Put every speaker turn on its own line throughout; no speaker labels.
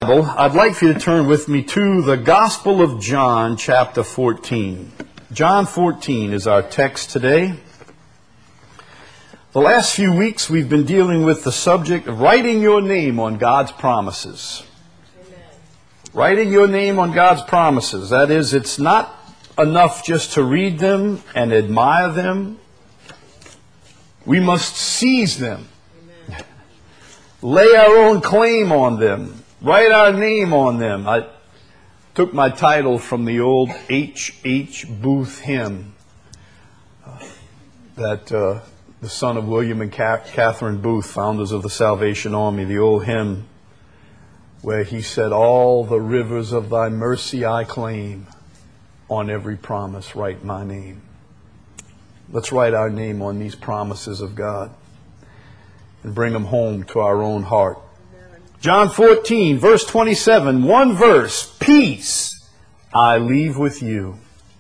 I'd like for you to turn with me to the Gospel of John, chapter 14. John 14 is our text today. The last few weeks we've been dealing with the subject of writing your name on God's promises. Amen. Writing your name on God's promises. That is, it's not enough just to read them and admire them. We must seize them. Amen. Lay our own claim on them. Write our name on them. I took my title from the old H. Booth hymn that the son of William and Catherine Booth, founders of the Salvation Army, the old hymn where he said, "All the rivers of thy mercy I claim, on every promise write my name." Let's write our name on these promises of God and bring them home to our own heart. John 14, verse 27, one verse, "Peace I leave with you.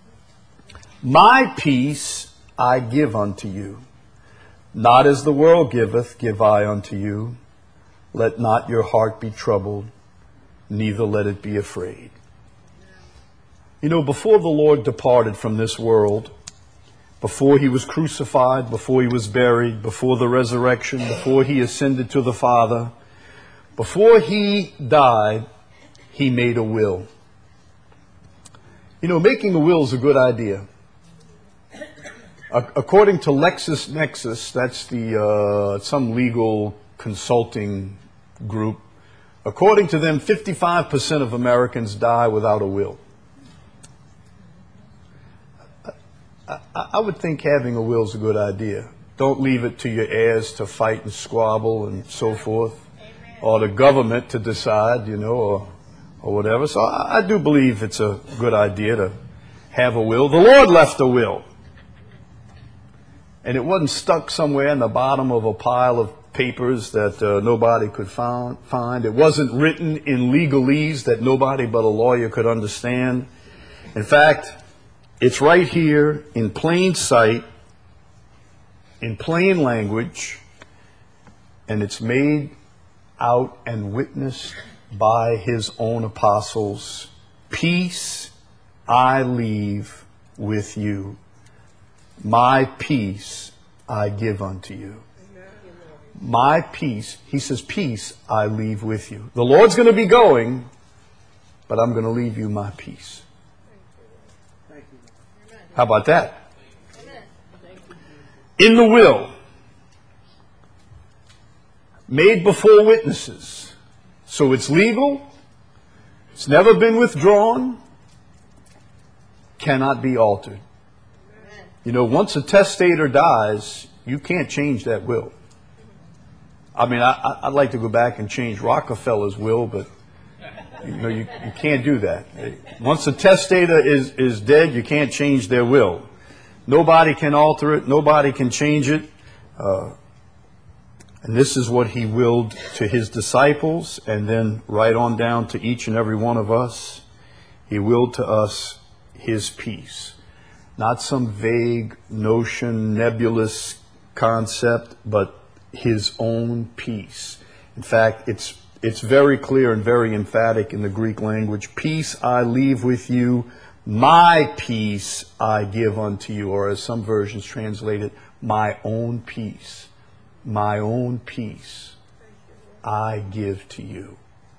My peace I give unto you. Not as the world giveth, give I unto you. Let not your heart be troubled, neither let it be afraid." You know, before the Lord departed from this world, before he was crucified, before he was buried, before the resurrection, before he ascended to the Father, before he died, he made a will. You know, making a will is a good idea. According to LexisNexis, that's the some legal consulting group, according to them, 55% of Americans die without a will. I would think having a will is a good idea. Don't leave it to your heirs to fight and squabble and so forth, or the government to decide, or whatever. So I do believe it's a good idea to have a will. The Lord left a will. And it wasn't stuck somewhere in the bottom of a pile of papers that nobody could find. It wasn't written in legalese that nobody but a lawyer could understand. In fact, it's right here in plain sight, in plain language, and it's made out and witnessed by his own apostles. "Peace I leave with you. My peace I give unto you." My peace, he says, peace I leave with you. The Lord's going to be going, but I'm going to leave you my peace. How about that? In the will, made before witnesses. So it's legal. It's never been withdrawn. Cannot be altered. You know, once a testator dies, you can't change that will. I mean, I'd like to go back and change Rockefeller's will, but you can't do that. Once a testator is dead, you can't change their will. Nobody can alter it. Nobody can change it. And this is what he willed to his disciples, and then right on down to each and every one of us. He willed to us his peace. Not some vague notion, nebulous concept, but his own peace. In fact, it's very clear and very emphatic in the Greek language. "Peace I leave with you, my peace I give unto you," or as some versions translate it, "my own peace. My own peace I give to you."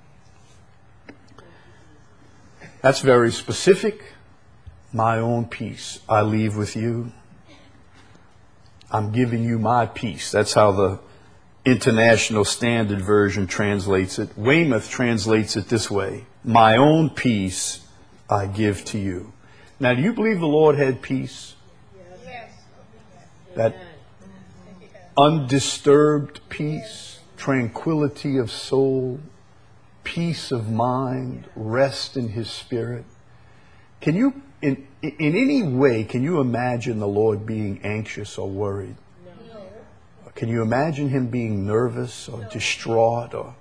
That's very specific. My own peace I leave with you. I'm giving you my peace. That's how the International Standard Version translates it. Weymouth translates it this way: "My own peace I give to you." Now, do you believe the Lord had peace? Yes. That undisturbed peace, tranquility of soul, peace of mind, rest in his spirit. Can you, in any way, can you imagine the Lord being anxious or worried? No. Can you imagine him being nervous or distraught? Or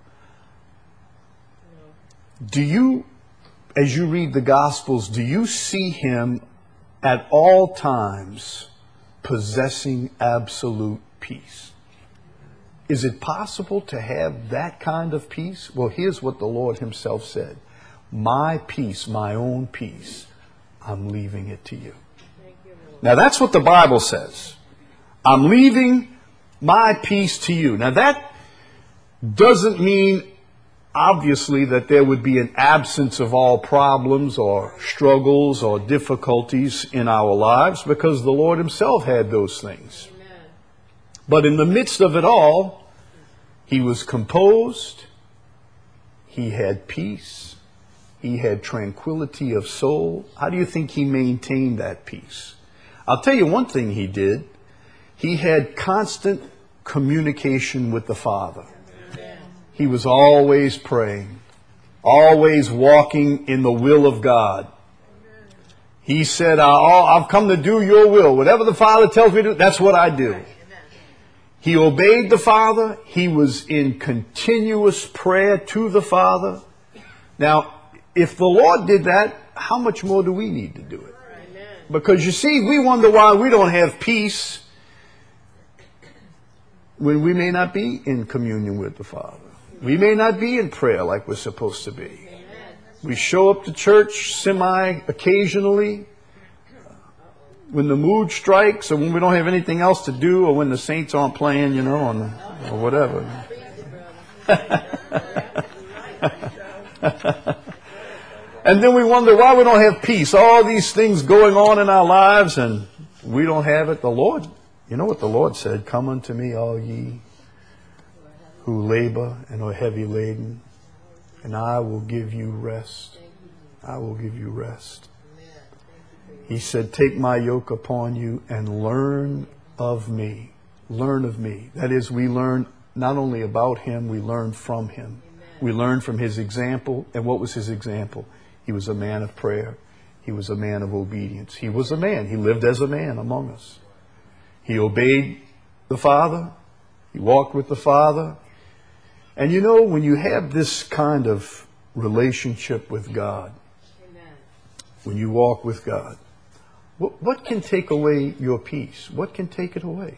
do you, as you read the Gospels, do you see him at all times possessing absolute peace? Is it possible to have that kind of peace? Well, here's what the Lord himself said. My peace, my own peace, I'm leaving it to you. Now that's what the Bible says. I'm leaving my peace to you. Now that doesn't mean, obviously, that there would be an absence of all problems or struggles or difficulties in our lives, because the Lord himself had those things. Amen. But in the midst of it all, he was composed, he had peace, he had tranquility of soul. How do you think he maintained that peace? I'll tell you one thing he did. He had constant communication with the Father. He was always praying, always walking in the will of God. He said, I've come to do your will. Whatever the Father tells me to do, that's what I do. He obeyed the Father. He was in continuous prayer to the Father. Now, if the Lord did that, how much more do we need to do it? Because you see, we wonder why we don't have peace when we may not be in communion with the Father. We may not be in prayer like we're supposed to be. We show up to church semi-occasionally when the mood strikes, or when we don't have anything else to do, or when the saints aren't playing, or whatever. And then we wonder why we don't have peace. All these things going on in our lives, and we don't have it. The Lord, you know what the Lord said? Come unto me, all ye who labor and are heavy laden, and I will give you rest. I will give you rest. He said, take my yoke upon you and learn of me. Learn of me. That is, we learn not only about him, we learn from him. We learn from his example. And what was his example? He was a man of prayer. He was a man of obedience. He was a man. He lived as a man among us. He obeyed the Father. He walked with the Father. And when you have this kind of relationship with God, amen, when you walk with God, what can take away your peace? What can take it away?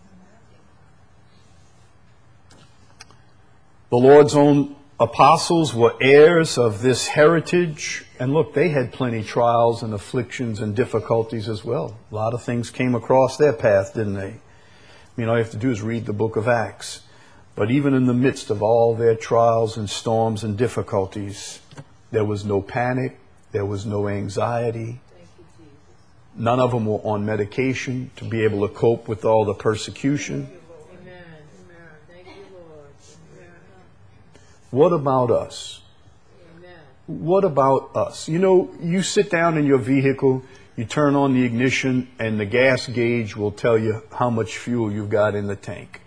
The Lord's own apostles were heirs of this heritage. And look, they had plenty of trials and afflictions and difficulties as well. A lot of things came across their path, didn't they? All you have to do is read the book of Acts. But even in the midst of all their trials and storms and difficulties, there was no panic. There was no anxiety. None of them were on medication to be able to cope with all the persecution. Amen. Thank you, Lord. What about us? Amen. What about us? You sit down in your vehicle, you turn on the ignition, and the gas gauge will tell you how much fuel you've got in the tank.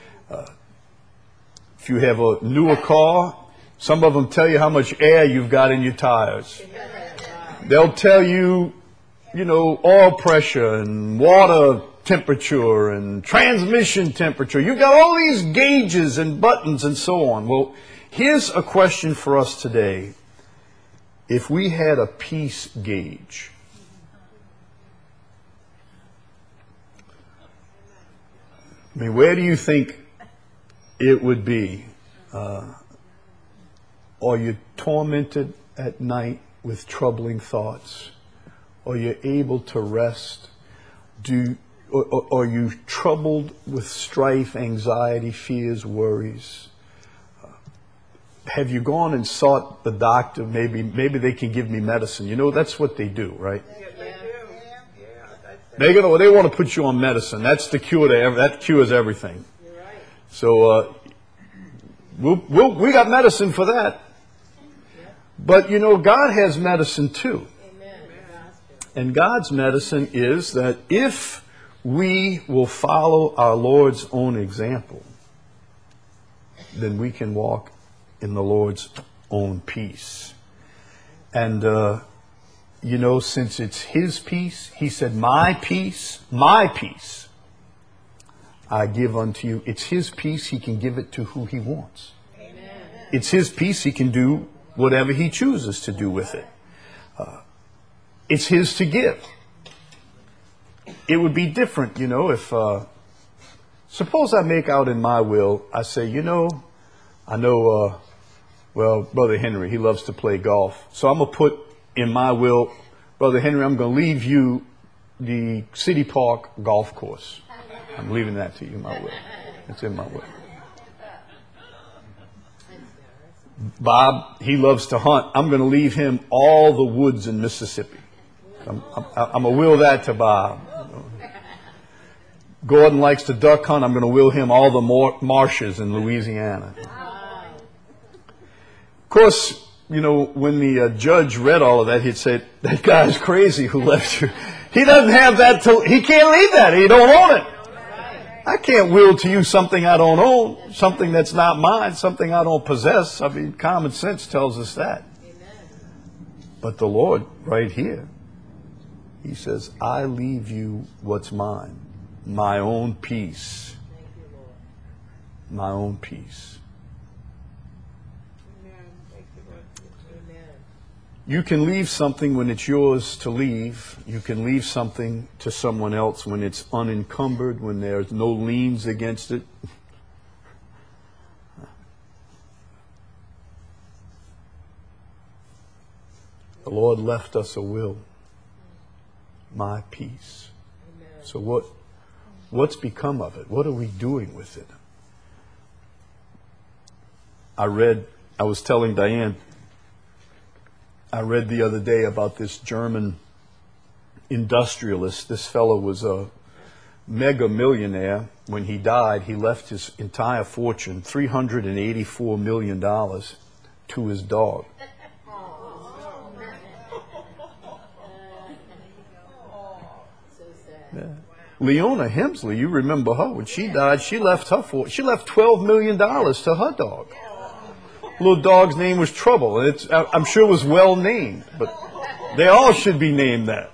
If you have a newer car, some of them tell you how much air you've got in your tires. They'll tell you, oil pressure and water temperature and transmission temperature. You've got all these gauges and buttons and so on. Well, here's a question for us today. If we had a peace gauge, where do you think it would be? Are you tormented at night with troubling thoughts? Are you able to rest? Are you troubled with strife, anxiety, fears, worries? Have you gone and sought the doctor? Maybe they can give me medicine. That's what they do, right? They want to put you on medicine. That's the cure that cures everything. So we got medicine for that. But God has medicine too. And God's medicine is that if we will follow our Lord's own example, then we can walk in the Lord's own peace. And, since it's his peace, he said, my peace, I give unto you. It's his peace. He can give it to who he wants. Amen. It's his peace. He can do whatever he chooses to do with it. It's his to give. It would be different, if Suppose I make out in my will, I say, I know, well, Brother Henry, he loves to play golf. So I'm going to put in my will, Brother Henry, I'm going to leave you the City Park golf course. I'm leaving that to you in my will. It's in my will. Bob, he loves to hunt. I'm going to leave him all the woods in Mississippi. I'm going to will that to Bob. Gordon likes to duck hunt. I'm going to will him all the marshes in Louisiana. Of course, when the judge read all of that, he'd say, that guy's crazy who left you. He doesn't have that. He can't leave that. He don't own it. I can't will to you something I don't own, something that's not mine, something I don't possess. I mean, common sense tells us that. But the Lord, right here, he says, I leave you what's mine, my own peace. My own peace. You can leave something when it's yours to leave. You can leave something to someone else when it's unencumbered, when there's no liens against it. The Lord left us a will. My peace. So what's become of it? What are we doing with it? I was telling Diane, I read the other day about this German industrialist. This fellow was a mega millionaire. When he died, he left his entire fortune, $384 million, to his dog. Yeah. Leona Hemsley, you remember her. When she died, she left $12 million to her dog. Little dog's name was Trouble, and I'm sure it was well named, but they all should be named that.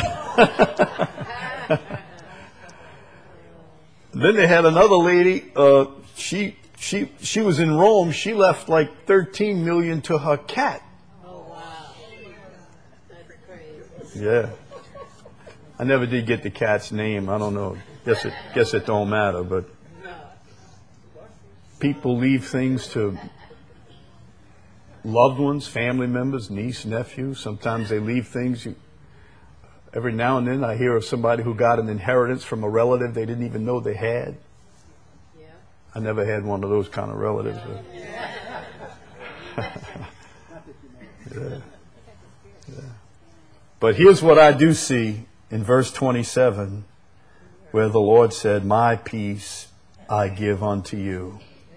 Then they had another lady. She was in Rome. She left like $13 million to her cat.
Oh wow, that's crazy.
Yeah, I never did get the cat's name. I don't know. Guess it don't matter. But people leave things to loved ones, family members, niece, nephew. Sometimes they leave things. Every now and then I hear of somebody who got an inheritance from a relative they didn't even know they had.
Yeah.
I never had one of those kind of relatives. Yeah. But here's what I do see in verse 27, where the Lord said, my peace I give unto you.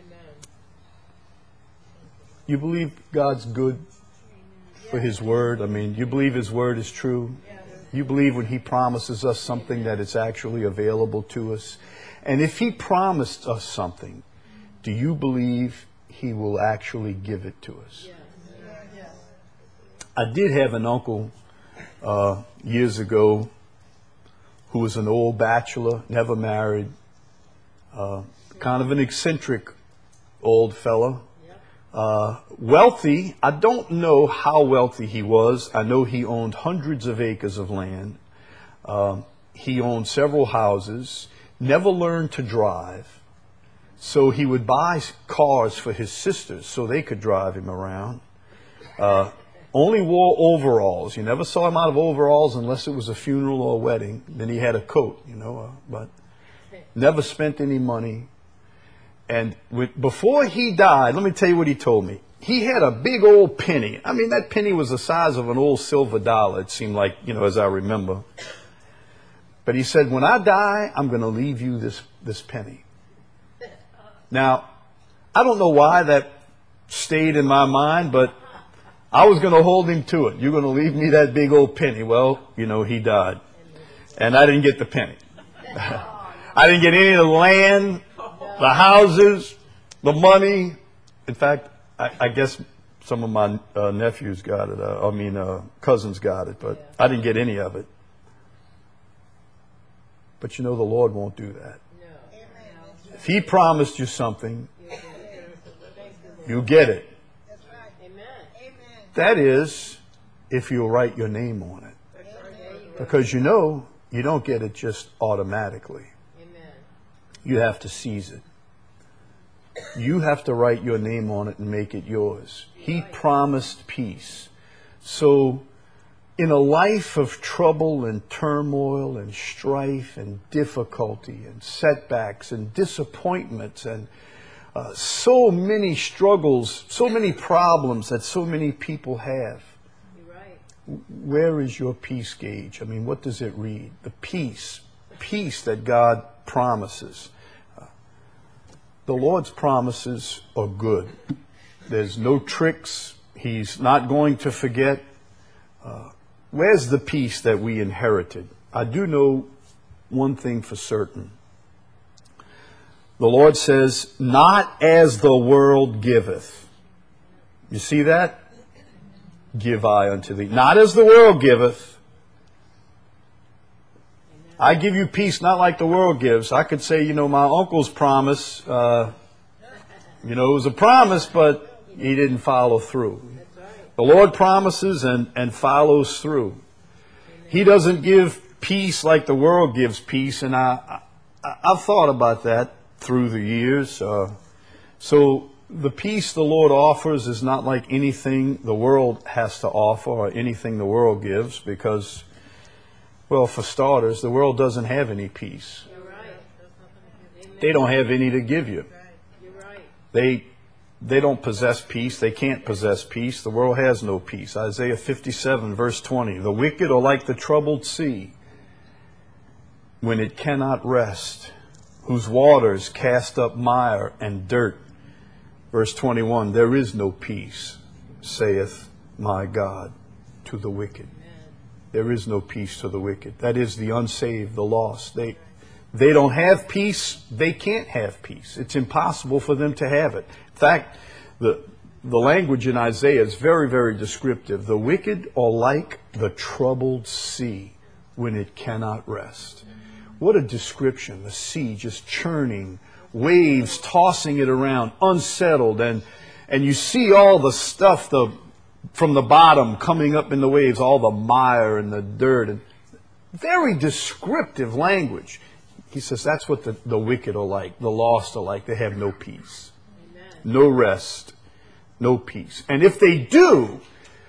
You believe God's good for His Word? I mean, you believe His Word is true? You believe when He promises us something that it's actually available to us? And if He promised us something, do you believe He will actually give it to us? I did have an uncle years ago who was an old bachelor, never married, kind of an eccentric old fella. Wealthy. I don't know how wealthy he was. I know he owned hundreds of acres of land. He owned several houses, never learned to drive. So he would buy cars for his sisters so they could drive him around. Only wore overalls. You never saw him out of overalls unless it was a funeral or a wedding. Then he had a coat, but never spent any money. And before he died, let me tell you what he told me. He had a big old penny. I mean, that penny was the size of an old silver dollar, it seemed like, as I remember. But he said, when I die, I'm going to leave you this penny. Now, I don't know why that stayed in my mind, but I was going to hold him to it. You're going to leave me that big old penny. Well, he died. And I didn't get the penny. I didn't get any of the land, the houses, the money. In fact, I guess some of my nephews got it. Cousins got it, but I didn't get any of it. But the Lord won't do that. If He promised you something, you get it. That is, if you'll write your name on it. Because you don't get it just automatically. you have to seize it. You have to write your name on it and make it yours. He promised peace. So in a life of trouble and turmoil and strife and difficulty and setbacks and disappointments and so many struggles, so many problems that so many people have, where is your peace gauge? I mean, what does it read? The peace that God promises. The Lord's promises are good. There's no tricks. He's not going to forget. Where's the peace that we inherited? I do know one thing for certain. The Lord says, not as the world giveth. You see that? Give I unto thee. Not as the world giveth. I give you peace not like the world gives. I could say, my uncle's promise, it was a promise, but he didn't follow through. The Lord promises and follows through. He doesn't give peace like the world gives peace, and I've thought about that through the years. So the peace the Lord offers is not like anything the world has to offer or anything the world gives, because, well, for starters, the world doesn't have any peace.
You're right.
They don't have any to give you.
You're right.
They don't possess peace. They can't possess peace. The world has no peace. Isaiah 57, verse 20. The wicked are like the troubled sea when it cannot rest, whose waters cast up mire and dirt. Verse 21, there is no peace, saith my God, to the wicked. There is no peace to the wicked. That is the unsaved, the lost. They don't have peace. They can't have peace. It's impossible for them to have it. In fact, the language in Isaiah is very, very descriptive. The wicked are like the troubled sea when it cannot rest. What a description. The sea just churning, waves tossing it around, unsettled. And you see all the stuff from the bottom coming up in the waves, all the mire and the dirt. And very descriptive language. He says that's what the wicked are like, the lost are like. They have no peace, no rest, no peace. And if they do,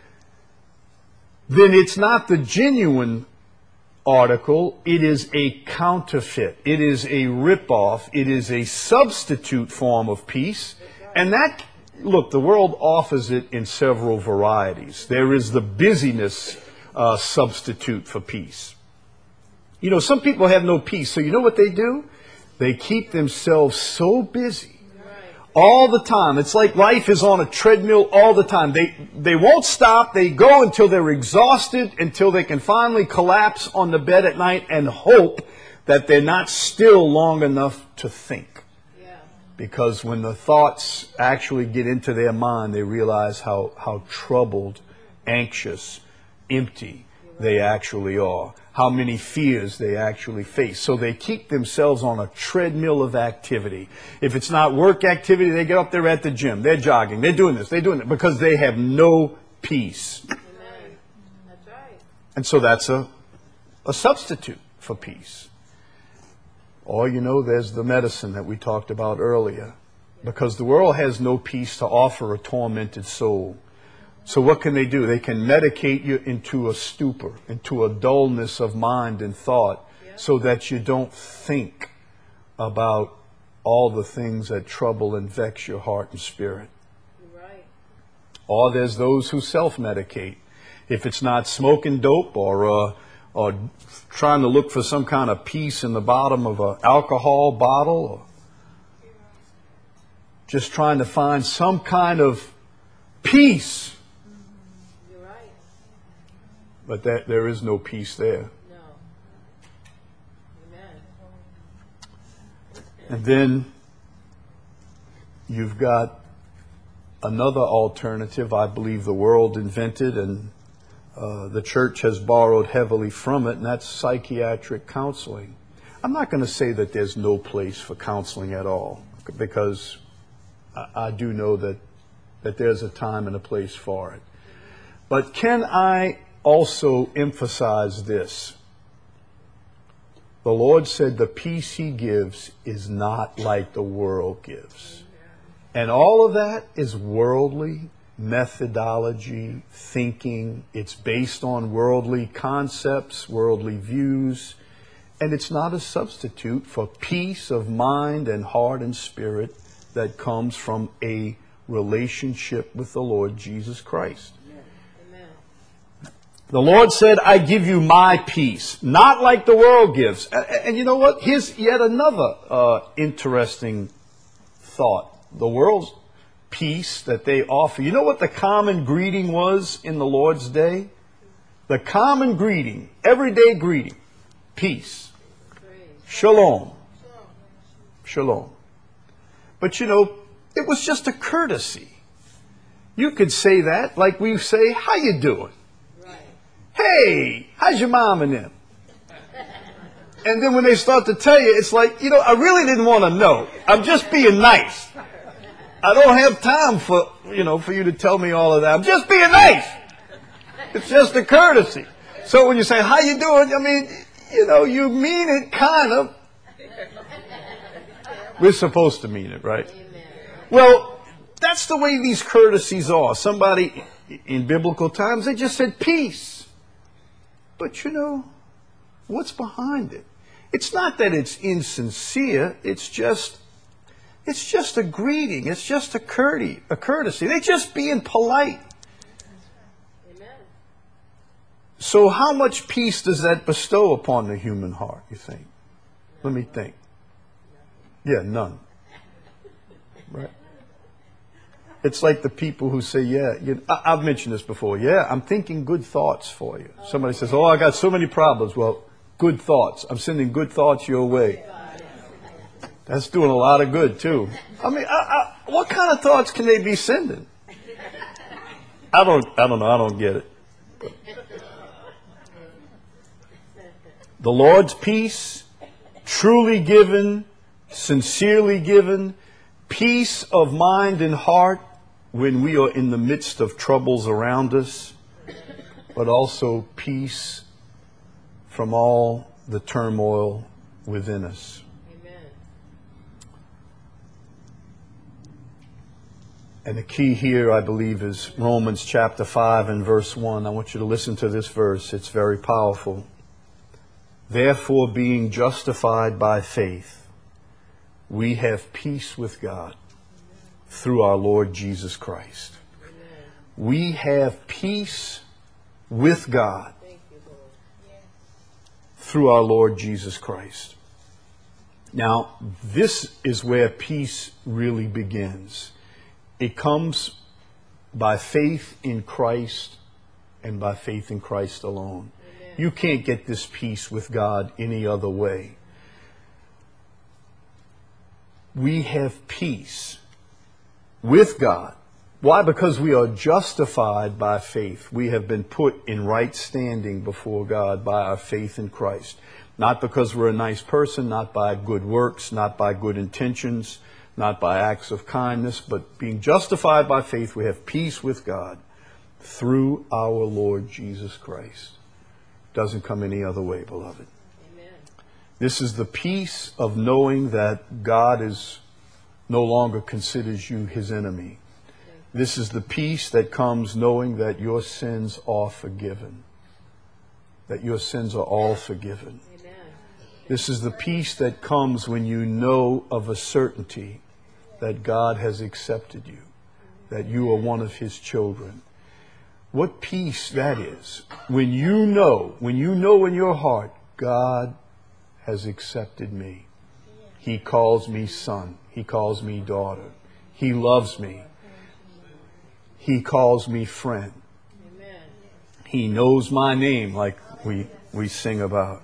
then it's not the genuine article. It is a counterfeit. It is a ripoff. It is a substitute form of peace. And that, look, the world offers it in several varieties. There is the busyness substitute for peace. Some people have no peace. So you know what they do? They keep themselves so busy all the time. It's like life is on a treadmill all the time. They won't stop. They go until they're exhausted, until they can finally collapse on the bed at night and hope that they're not still long enough to think. Because when the thoughts actually get into their mind, they realize how troubled, anxious, empty they actually are. How many fears they actually face. So they keep themselves on a treadmill of activity. If it's not work activity, they get up there at the gym. They're jogging. They're doing this. They're doing it because they have no peace.
Amen. That's right.
And so that's a substitute for peace. Or, there's the medicine that we talked about earlier. Because the world has no peace to offer a tormented soul. So what can they do? They can medicate you into a stupor, into a dullness of mind and thought, so that you don't think about all the things that trouble and vex your heart and spirit.
Right.
Or there's those who self-medicate. If it's not smoking dope or trying to look for some kind of peace in the bottom of an alcohol bottle, or just trying to find some kind of peace. But there is no peace there.
No. Amen.
And then you've got another alternative I believe the world invented, and the church has borrowed heavily from it, and that's psychiatric counseling. I'm not going to say that there's no place for counseling at all, because I do know that there's a time and a place for it. But can I also emphasize this? The Lord said the peace he gives is not like the world gives. And all of that is worldly methodology, thinking. It's based on worldly concepts, worldly views. And it's not a substitute for peace of mind and heart and spirit that comes from a relationship with the Lord Jesus Christ.
Amen.
The Lord said, I give you my peace, not like the world gives. And you know what? Here's yet another interesting thought. The world's peace that they offer. You know what the common greeting was in the Lord's day? The common greeting, everyday greeting, peace. Shalom. Shalom. But you know, it was just a courtesy. You could say that like we say, how you doing?
Right.
Hey, how's your mom and them? And then when they start to tell you, it's like, you know, I really didn't want to know. I'm just being nice. I don't have time for you to tell me all of that. I'm just being nice. It's just a courtesy. So when you say, how you doing? I mean, you know, you mean it kind of. We're supposed to mean it, right?
Amen.
Well, that's the way these courtesies are. Somebody in biblical times, they just said peace. But you know, what's behind it? It's not that it's insincere. It's just a greeting. It's just a courtesy. They're just being polite.
Amen.
So how much peace does that bestow upon the human heart, you think? Let me think. Yeah, none. Right? It's like the people who say, I've mentioned this before. Yeah, I'm thinking good thoughts for you. Somebody says, I got so many problems. Well, good thoughts. I'm sending good thoughts your way. That's doing a lot of good, too. I mean, what kind of thoughts can they be sending? I don't know. I don't get it. The Lord's peace, truly given, sincerely given, peace of mind and heart when we are in the midst of troubles around us, but also peace from all the turmoil within us. And the key here, I believe, is Romans chapter 5 and verse 1. I want you to listen to this verse. It's very powerful. Therefore, being justified by faith, we have peace with God through our Lord Jesus Christ. We have peace with God through our Lord Jesus Christ. Now, this is where peace really begins. It comes by faith in Christ and by faith in Christ alone. Amen. You can't get this peace with God any other way. We have peace with God. Why? Because we are justified by faith. We have been put in right standing before God by our faith in Christ. Not because we're a nice person, not by good works, not by good intentions, not by acts of kindness, but being justified by faith, we have peace with God through our Lord Jesus Christ. Doesn't come any other way, beloved.
Amen.
This is the peace of knowing that God is no longer considers you his enemy. This is the peace that comes knowing that your sins are forgiven. That your sins are all forgiven.
Amen.
This is the peace that comes when you know of a certainty that God has accepted you, that you are one of his children. What peace that is. When you know in your heart, God has accepted me. He calls me son. He calls me daughter. He loves me. He calls me friend.
Amen.
He knows my name, like we sing about.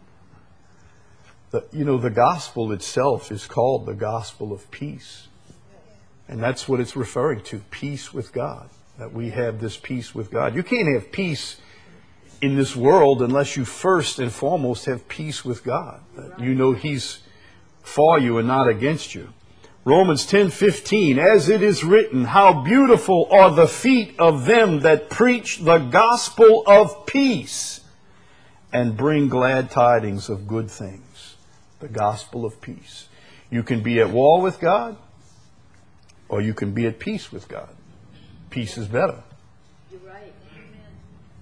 The gospel itself is called the gospel of peace. And that's what it's referring to, peace with God. That we have this peace with God. You can't have peace in this world unless you first and foremost have peace with God. That you know he's for you and not against you. Romans 10:15, as it is written, how beautiful are the feet of them that preach the gospel of peace and bring glad tidings of good things. The gospel of peace. You can be at war with God, or you can be at peace with God. Peace is better.
You're right. Amen.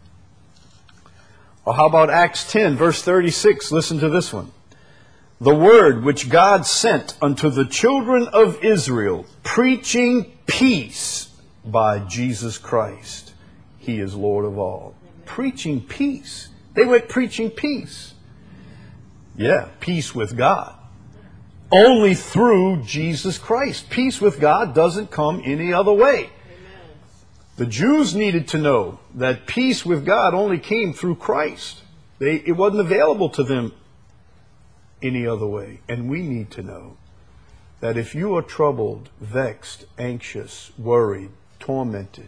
Or how about Acts 10, verse 36? Listen to this one. The word which God sent unto the children of Israel, preaching peace by Jesus Christ. He is Lord of all. Amen. Preaching peace. They were preaching peace. Yeah, peace with God. Only through Jesus Christ. Peace with God doesn't come any other way.
Amen.
The Jews needed to know that peace with God only came through Christ. It wasn't available to them any other way. And we need to know that if you are troubled, vexed, anxious, worried, tormented,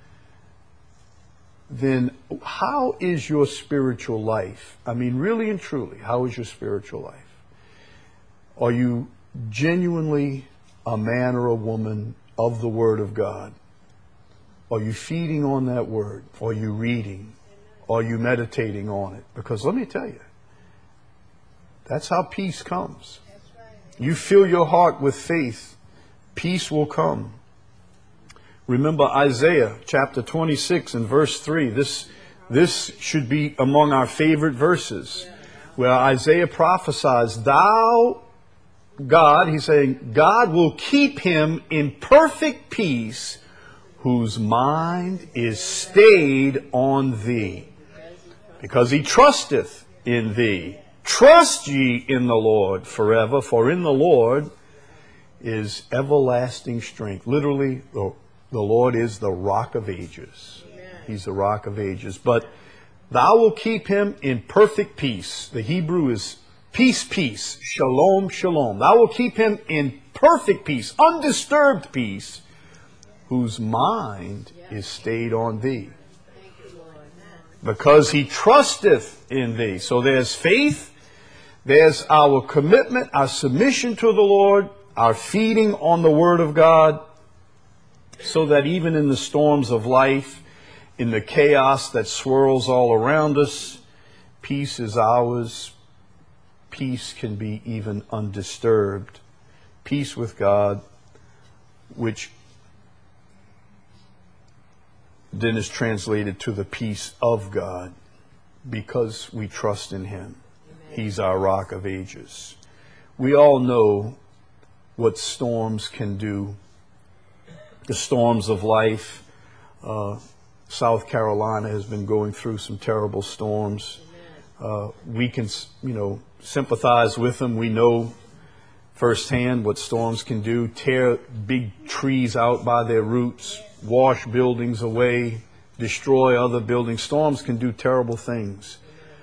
then how is your spiritual life? I mean, really and truly, how is your spiritual life? Are you genuinely a man or a woman of the Word of God? Are you feeding on that Word? Are you reading? Are you meditating on it? Because let me tell you, that's how peace comes. You fill your heart with faith, peace will come. Remember Isaiah chapter 26 and verse 3. This should be among our favorite verses, where Isaiah prophesies, thou, God, he's saying, God will keep him in perfect peace whose mind is stayed on thee, because he trusteth in thee. Trust ye in the Lord forever, for in the Lord is everlasting strength. Literally, the Lord is the rock of ages. He's the rock of ages. But thou will keep him in perfect peace. The Hebrew is peace, peace. Shalom, shalom. Thou will keep him in perfect peace, undisturbed peace, whose mind is stayed on thee, because he trusteth in thee. So there's faith, there's our commitment, our submission to the Lord, our feeding on the Word of God, so that even in the storms of life, in the chaos that swirls all around us, peace is ours. Peace can be even undisturbed. Peace with God, which then is translated to the peace of God, because we trust in Him. Amen. He's our rock of ages. We all know what storms can do. The storms of life. South Carolina has been going through some terrible storms. We can, sympathize with them. We know firsthand what storms can do. Tear big trees out by their roots, wash buildings away, destroy other buildings. Storms can do terrible things.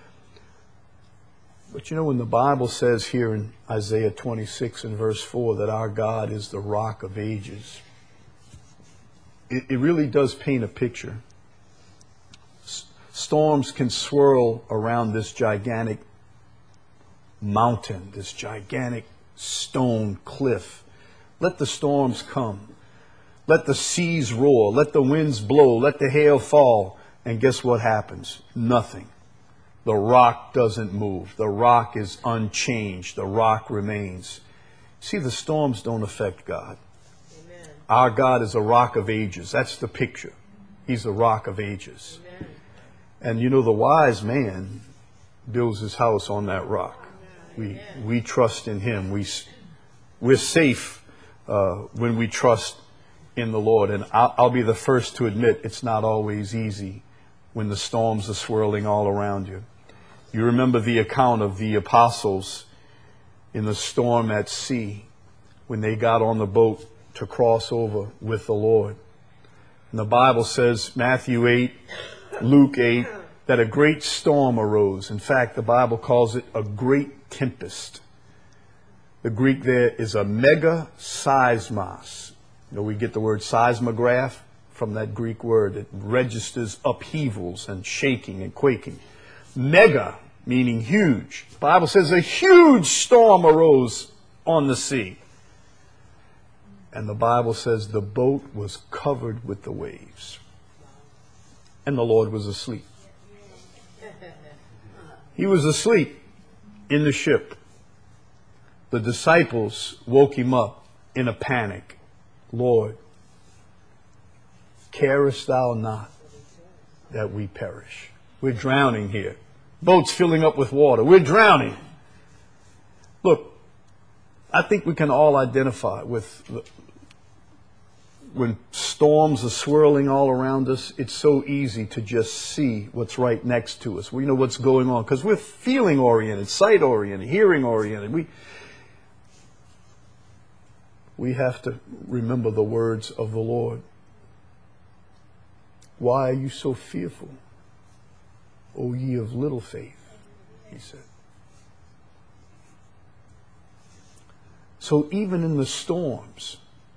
But when the Bible says here in Isaiah 26 and verse 4 that our God is the rock of ages, it really does paint a picture. Storms can swirl around this gigantic mountain, this gigantic stone cliff. Let the storms come. Let the seas roar. Let the winds blow. Let the hail fall. And guess what happens? Nothing. The rock doesn't move. The rock is unchanged. The rock remains. See, the storms don't affect God. Amen. Our God is a rock of ages. That's the picture. He's a rock of ages. Amen. And the wise man builds his house on that rock. We trust in Him. We're safe when we trust in the Lord. And I'll be the first to admit it's not always easy when the storms are swirling all around you. You remember the account of the apostles in the storm at sea when they got on the boat to cross over with the Lord. And the Bible says, Matthew 8, Luke 8, that a great storm arose. In fact, the Bible calls it a great tempest. The Greek there is a mega seismos. We get the word seismograph from that Greek word. It registers upheavals and shaking and quaking. Mega, meaning huge. The Bible says a huge storm arose on the sea. And the Bible says the boat was covered with the waves. And the Lord was asleep. He was asleep in the ship. The disciples woke him up in a panic. Lord, carest thou not that we perish? We're drowning here. Boats filling up with water. We're drowning. Look, I think we can all identify with when storms are swirling all around us. It's so easy to just see what's right next to us. We know what's going on because we're feeling oriented, sight oriented, hearing oriented. We have to remember the words of the Lord. Why are you so fearful, O ye of little faith? He said. So even in the storms,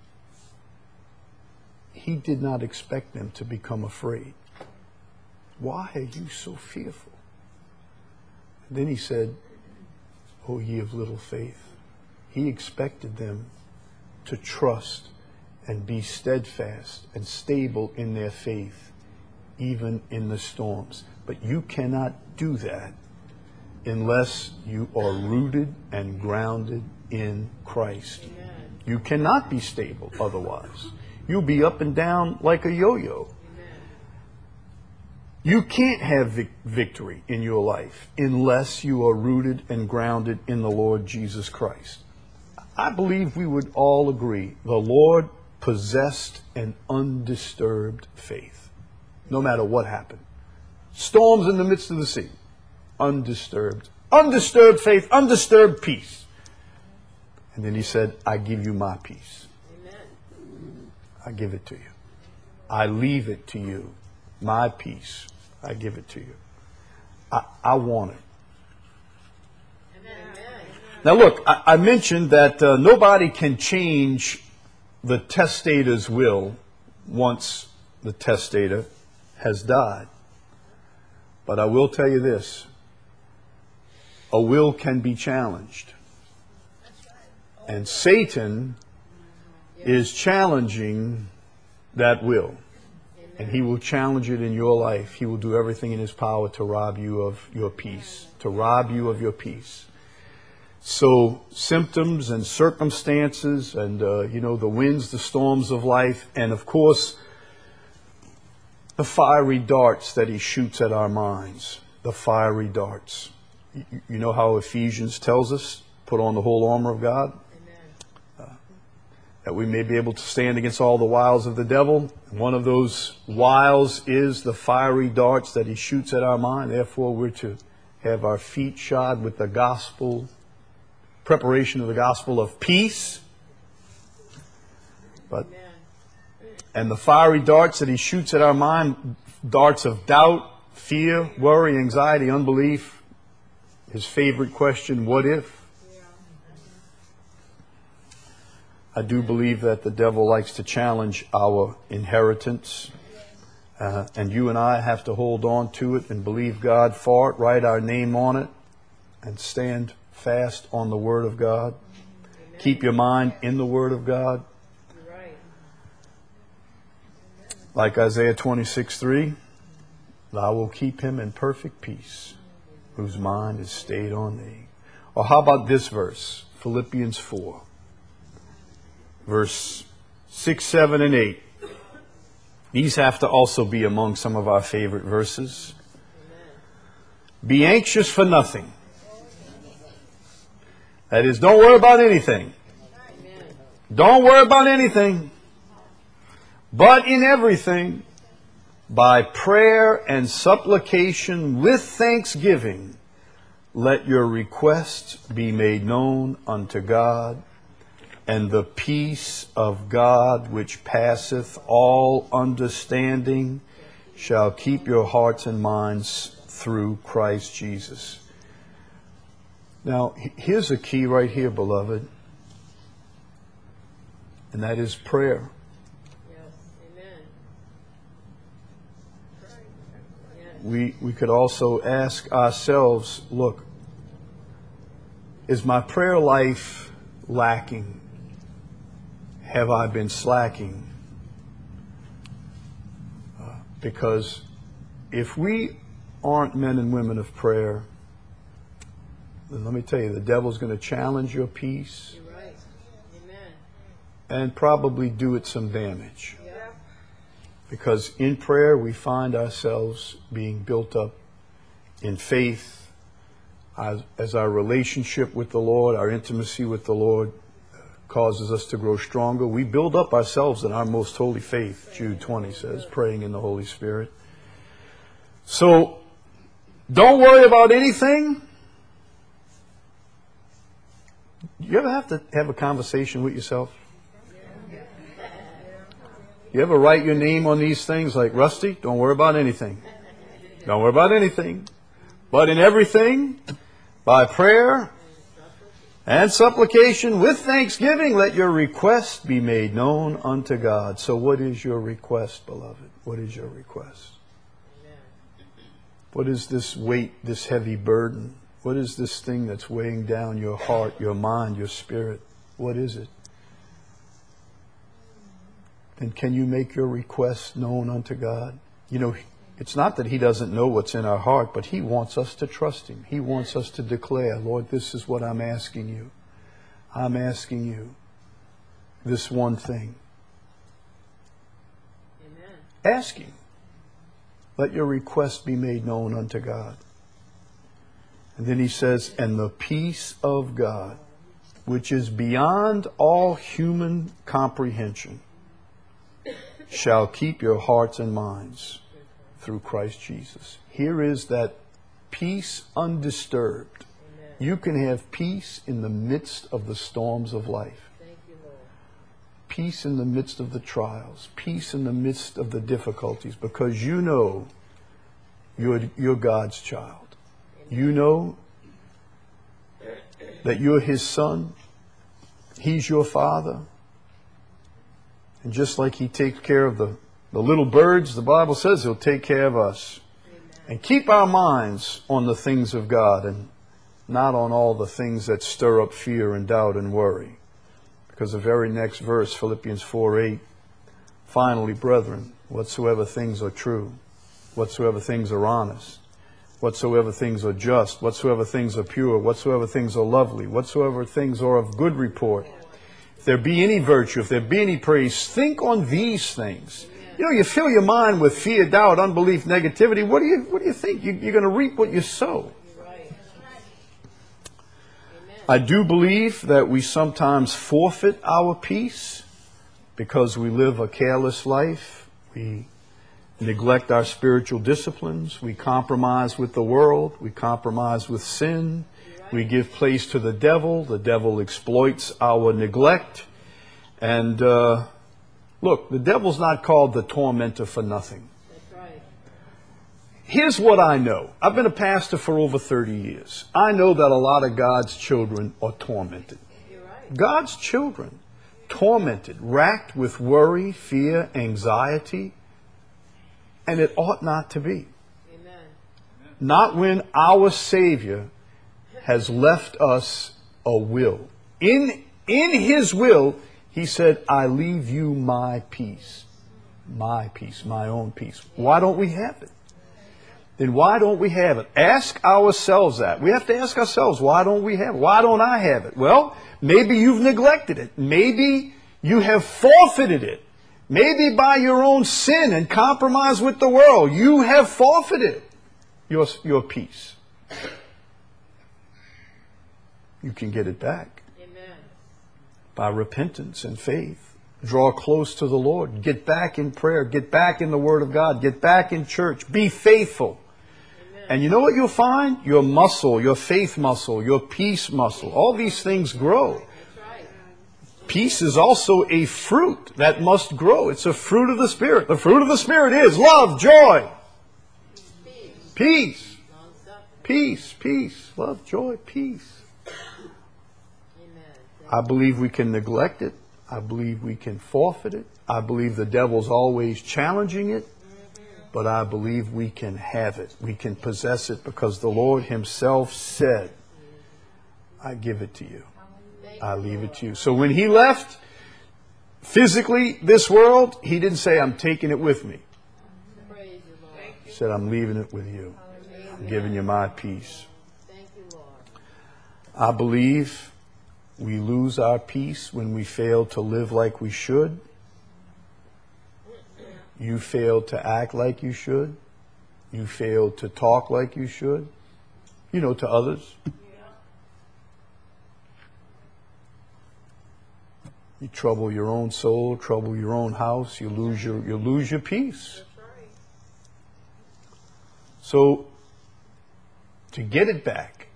he did not expect them to become afraid. Why are you so fearful? And then he said, O ye of little faith. He expected them to trust and be steadfast and stable in their faith, even in the storms. But you cannot do that unless you are rooted and grounded in Christ. Amen. You cannot be stable otherwise. You'll be up and down like a yo-yo. Amen. You can't have victory in your life unless you are rooted and grounded in the Lord Jesus Christ. I believe we would all agree the Lord possessed an undisturbed faith, no matter what happened. Storms in the midst of the sea, undisturbed. Undisturbed faith, undisturbed peace. And then he said, I give you my peace. Amen. I give it to you. I leave it to you. My peace, I give it to you. I want it. Amen. Now look, I mentioned that nobody can change the testator's will once the testator has died. But I will tell you this. A will can be challenged. And Satan is challenging that will. And he will challenge it in your life. He will do everything in his power to rob you of your peace. To rob you of your peace. So symptoms and circumstances and, the winds, the storms of life. And of course, the fiery darts that he shoots at our minds. The fiery darts. You know how Ephesians tells us, put on the whole armor of God? That we may be able to stand against all the wiles of the devil. One of those wiles is the fiery darts that he shoots at our mind. Therefore, we're to have our feet shod with the gospel, preparation of the gospel of peace. And the fiery darts that he shoots at our mind, darts of doubt, fear, worry, anxiety, unbelief. His favorite question, what if? I do believe that the devil likes to challenge our inheritance. And you and I have to hold on to it and believe God for it, write our name on it, and stand fast on the Word of God. Amen. Keep your mind in the Word of God. Right. Like Isaiah 26:3, thou will keep him in perfect peace, whose mind is stayed on thee. Or how about this verse, Philippians 4. Verse 6, 7, and 8. These have to also be among some of our favorite verses. Be anxious for nothing. That is, don't worry about anything. Don't worry about anything. But in everything, by prayer and supplication with thanksgiving, let your requests be made known unto God. And the peace of God, which passeth all understanding, shall keep your hearts and minds through Christ Jesus. Now, here's a key right here, beloved. And that is prayer. Yes, amen. We could also ask ourselves, look, is my prayer life lacking? Have I been slacking? Because if we aren't men and women of prayer, And let me tell you, the devil's going to challenge your peace.
You're right. Amen.
And probably do it some damage.
Yep.
Because in prayer we find ourselves being built up in faith as our relationship with the Lord, our intimacy with the Lord causes us to grow stronger. We build up ourselves in our most holy faith, Jude 20 says, praying in the Holy Spirit. So don't worry about anything. You ever have to have a conversation with yourself? You ever write your name on these things like, Rusty, don't worry about anything. Don't worry about anything. But in everything, by prayer and supplication with thanksgiving, let your request be made known unto God. So what is your request, beloved? What is your request? What is this weight, this heavy burden? What is this thing that's weighing down your heart, your mind, your spirit? What is it? And can you make your request known unto God? You know, it's not that He doesn't know what's in our heart, but He wants us to trust Him. He wants us to declare, Lord, this is what I'm asking you. I'm asking you this one thing.
Amen.
Ask Him. Let your request be made known unto God. And then He says, and the peace of God, which is beyond all human comprehension, shall keep your hearts and minds through Christ Jesus. Here is that peace undisturbed.
Amen.
You can have peace in the midst of the storms of life.
Thank you, Lord.
Peace in the midst of the trials. Peace in the midst of the difficulties. Because you know you're God's child. You know that you're His son. He's your Father. And just like He takes care of the little birds, the Bible says He'll take care of us.
Amen.
And keep our minds on the things of God and not on all the things that stir up fear and doubt and worry. Because the very next verse, Philippians 4:8, finally, brethren, whatsoever things are true, whatsoever things are honest, whatsoever things are just, whatsoever things are pure, whatsoever things are lovely, whatsoever things are of good report, if there be any virtue, if there be any praise, think on these things. You know, you fill your mind with fear, doubt, unbelief, negativity. What do you think? You're going to reap what you sow.
You're right. Amen.
I do believe that we sometimes forfeit our peace because we live a careless life. We neglect our spiritual disciplines. We compromise with the world. We compromise with sin. We give place to the devil. The devil exploits our neglect. And look, the devil's not called the tormentor for nothing.
That's right.
Here's what I know. I've been a pastor for over 30 years. I know that a lot of God's children are tormented.
You're right.
God's children, tormented, racked with worry, fear, anxiety, and it ought not to be.
Amen.
Not when our Savior has left us a will. In His will, He said, I leave you my peace. My peace, my own peace. Why don't we have it? Then why don't we have it? Ask ourselves that. We have to ask ourselves, why don't we have it? Why don't I have it? Well, maybe you've neglected it. Maybe you have forfeited it. Maybe by your own sin and compromise with the world, you have forfeited your peace. You can get it back
Amen.
by repentance and faith. Draw close to the Lord. Get back in prayer. Get back in the Word of God. Get back in church. Be faithful.
Amen.
And you know what you'll find? Your muscle, your faith muscle, your peace muscle, all these things grow.
That's right.
Peace is also a fruit that must grow. It's a fruit of the Spirit. The fruit of the Spirit is love, joy,
Peace.
peace,
Long-suffering.
peace, love, joy, peace.
Amen.
I believe we can neglect it. I believe we can forfeit it. I believe the devil's always challenging it. But I believe we can have it. We can possess it because the Lord Himself said, I give it to you. I leave it to you. So when He left physically this world, He didn't say, I'm taking it with me.
Praise the Lord.
He said, I'm leaving it with you. I'm giving you my peace.
Thank you, Lord.
I believe we lose our peace when we fail to live like we should. You fail to act like you should. You fail to talk like you should. You know, to others. You trouble your own soul, trouble your own house, you lose your peace. So, to get it back,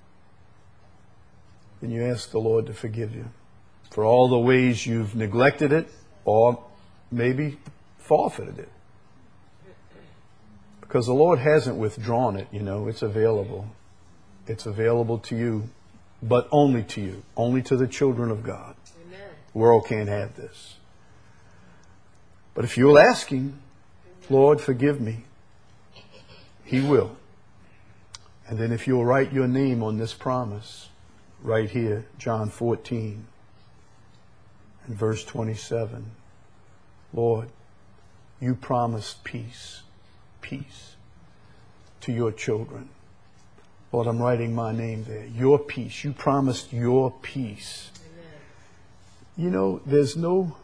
then you ask the Lord to forgive you for all the ways you've neglected it or maybe forfeited it. Because the Lord hasn't withdrawn it, you know, it's available. It's available to you, but only to you, only to the children of God.
Amen.
The world can't have this. But if you'll ask Him, Lord, forgive me, He will. And then if you'll write your name on this promise, right here, John 14 and verse 27. Lord, you promised peace to your children. Lord, I'm writing my name there. Your peace. You promised your peace.
Amen.
You know, there's no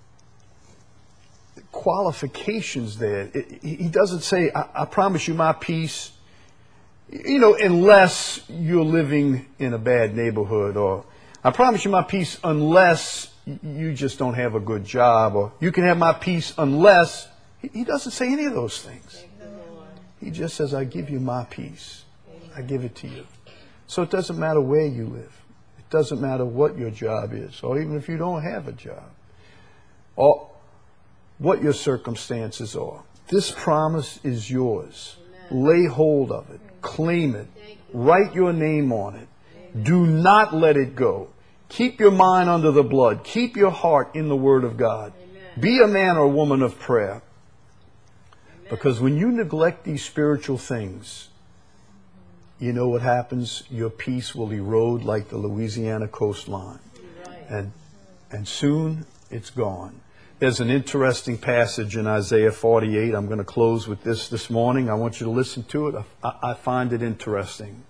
qualifications there. He doesn't say, I promise you my peace, you know, unless you're living in a bad neighborhood, or I promise you my peace unless you just don't have a good job, or you can have my peace unless. He doesn't say any of those things.
Thank you, Lord.
He just says, I give you my peace. I give it to you. So it doesn't matter where you live. It doesn't matter what your job is, or even if you don't have a job, or what your circumstances are. This promise is yours.
Amen.
Lay hold of it. Claim it. Write your name on it. Do not let it go. Keep your mind under the blood. Keep your heart in the Word of God.
Amen.
Be a man or woman of prayer. Because when you neglect these spiritual things, you know what happens? Your peace will erode like the Louisiana coastline.
Right.
And soon it's gone. There's an interesting passage in Isaiah 48. I'm going to close with this morning. I want you to listen to it. I find it interesting.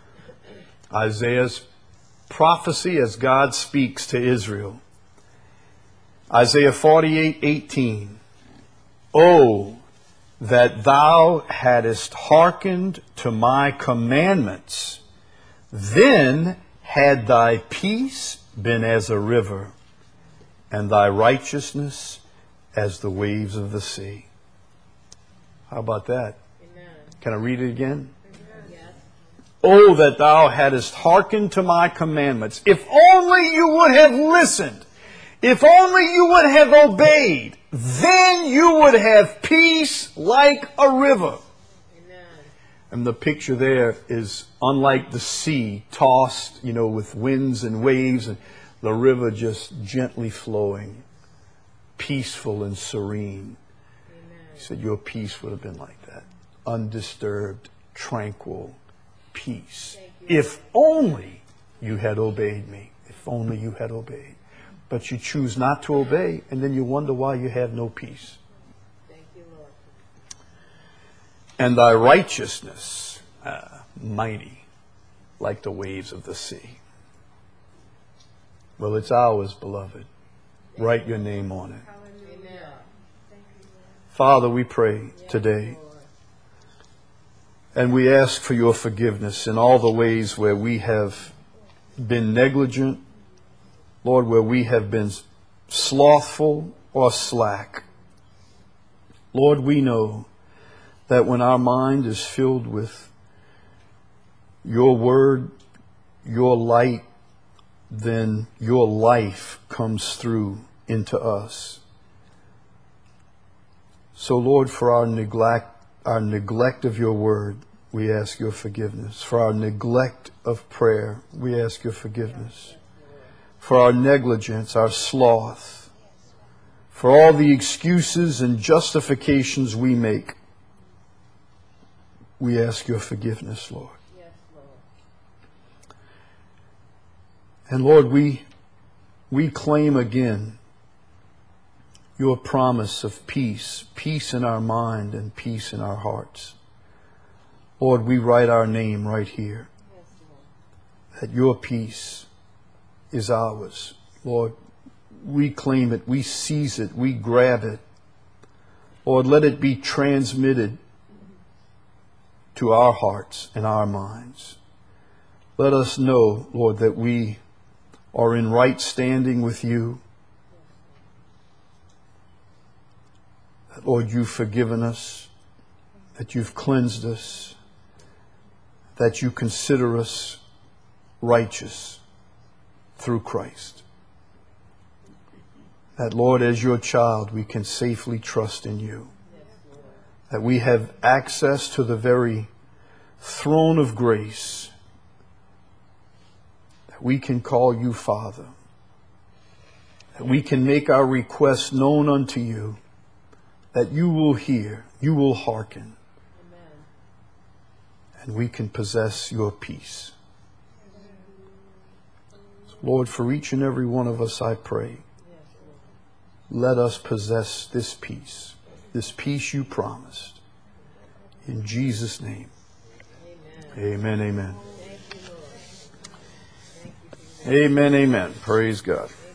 Isaiah's prophecy as God speaks to Israel. Isaiah 48:18. Oh, that thou hadst hearkened to my commandments, then had thy peace been as a river, and thy righteousness as the waves of the sea. How about that?
Amen.
Can I read it again?
Yes.
Oh, that thou hadst hearkened to my commandments. If only you would have listened. If only you would have obeyed. Then you would have peace like a river.
Amen.
And the picture there is unlike the sea, tossed, you know, with winds and waves, and the river just gently flowing, peaceful and serene.
Amen.
He said your peace would have been like that. Undisturbed, tranquil peace. If only you had obeyed me. If only you had obeyed. But you choose not to obey, and then you wonder why you have no peace.
Thank you, Lord.
And thy righteousness, mighty, like the waves of the sea. Well, it's ours, beloved. Write your name on it.
Amen.
Father, we pray today, and we ask for your forgiveness in all the ways where we have been negligent, Lord, where we have been slothful or slack. Lord, we know that when our mind is filled with your word, your light, then your life comes through into us. So, Lord, for our neglect of your word, we ask your forgiveness. For our neglect of prayer, we ask your forgiveness. For our negligence, our sloth, for all the excuses and justifications we make, we ask your forgiveness, Lord.
Yes, Lord.
And Lord, we claim again your promise of peace, peace in our mind and peace in our hearts. Lord, we write our name right here.
Yes, Lord.
that your peace is ours. Lord, we claim it, we seize it, we grab it. Lord, let it be transmitted to our hearts and our minds. Let us know, Lord, that we are in right standing with you. That, Lord, you've forgiven us, that you've cleansed us, that you consider us righteous through Christ. That, Lord, as your child, we can safely trust in you. That we have access to the very throne of grace. That we can call you Father. That we can make our requests known unto you. That you will hear, you will hearken.
Amen.
And we can possess your peace. Lord, for each and every one of us, I pray, let us possess this peace you promised. In Jesus' name, amen, amen.
Thank you, Lord. Thank you for your
Amen, amen. Praise God.